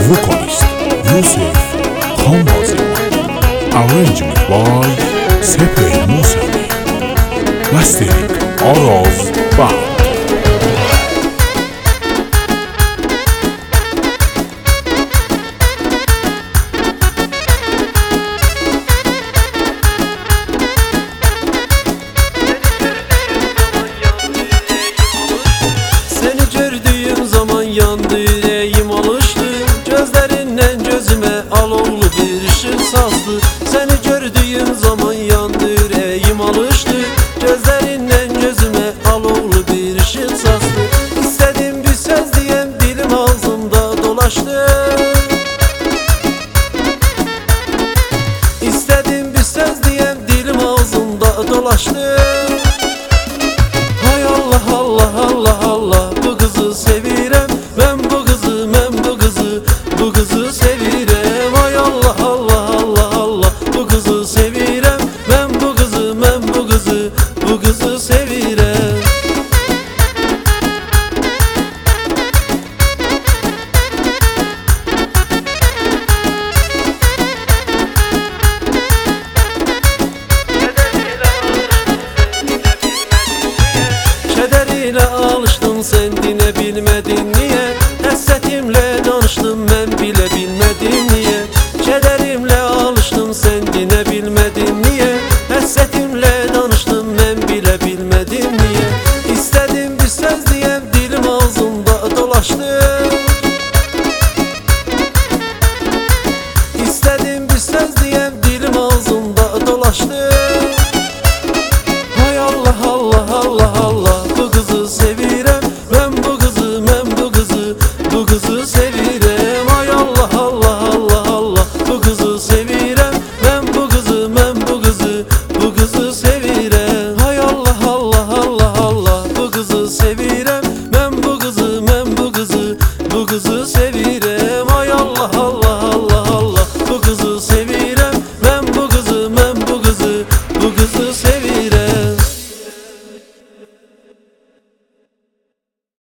Vocalist Yusuf Khanbazyan. Arrangement by Sepeh Musavi. Mastering Araz Band. Yandı yüreğim alıştı, gözlerinden gözüme alovlu bir ışık saçtı. Seni gördüğüm zaman yandı yüreğim alıştı, gözlerinden gözüme alovlu bir ışık saçtı. İstediğim bir söz diyem dilim ağzımda dolaştı. İstediğim bir söz diyem dilim ağzımda dolaştı. Hay Allah Allah Allah Allah, bu kızı sevirem. Bu kızı sevirem. Ay Allah Allah Allah Allah, bu kızı sevirem. Ben bu kızı sevirem. Kederiyle alıştım sen